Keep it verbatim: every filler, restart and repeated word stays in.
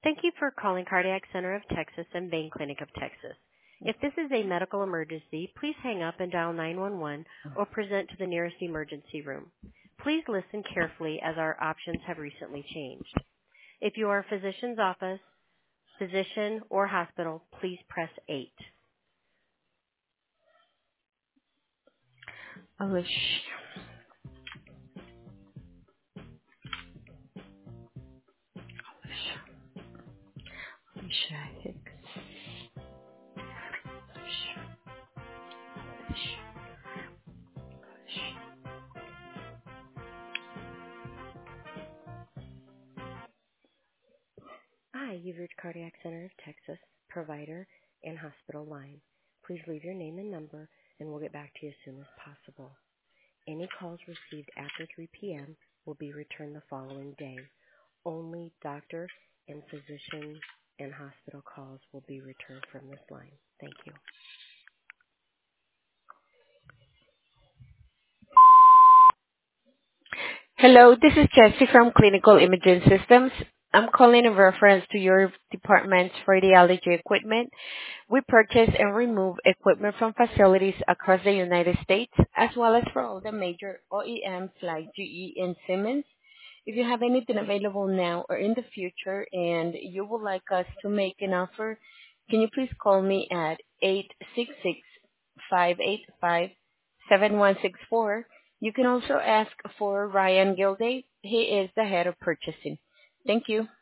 Thank you for calling Cardiac Center of Texas and Vein Clinic of Texas. If this is a medical emergency, please hang up and dial nine one one or present to the nearest emergency room. Please listen carefully as our options have recently changed. If you are a physician's office, physician, or hospital, please press eight. Alicia. Alicia. Alicia Hicks. Alicia. Alicia. Alicia. Hi, you've reached Cardiac Center of Texas, provider and hospital line. Please leave your name and number, and we'll get back to you as soon as possible. Any calls received after three p.m. will be returned the following day. Only doctor and physician and hospital calls will be returned from this line. Thank you. Hello, this is Jessie from Clinical Imaging Systems. I'm calling in reference to your department's radiology equipment. We purchase and remove equipment from facilities across the United States, as well as for all the major O E Ms like G E and Siemens. If you have anything available now or in the future and you would like us to make an offer, can you please call me at eight six six, five eight five, seven one six four. You can also ask for Ryan Gilday. He is the head of purchasing. Thank you.